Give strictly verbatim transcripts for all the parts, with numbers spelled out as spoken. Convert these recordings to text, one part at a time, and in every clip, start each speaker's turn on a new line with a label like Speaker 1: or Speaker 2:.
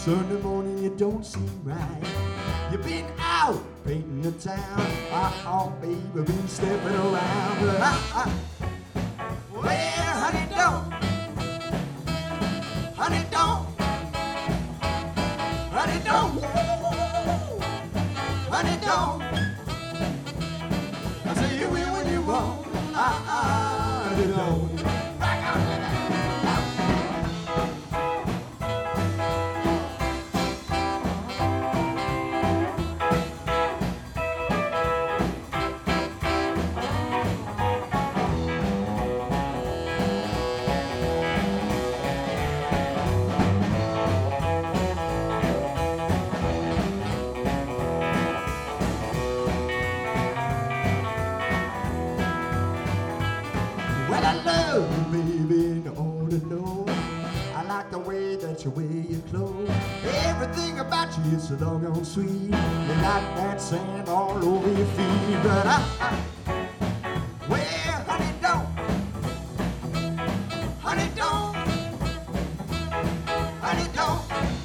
Speaker 1: Sunday morning you don't seem right. You've been out painting the town. Oh, baby, been stepping around. But I, I, well, honey, don't. Honey, don't. Honey, don't. Honey, don't. I say you will when you won't. Ah, ah, honey, don't. Well, I love you, baby, and you ought to know. I like the way that you wear your clothes. Everything about you is so doggone sweet. You like that sand all over your feet. But I, I well, honey, don't. Honey, don't. Honey, don't.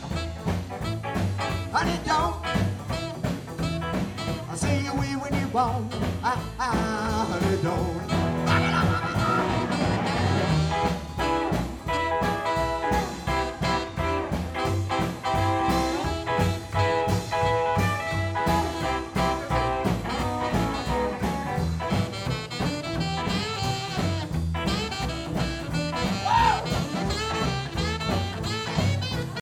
Speaker 1: Honey, don't. I say you will when you won't. Ah, ah, honey, don't.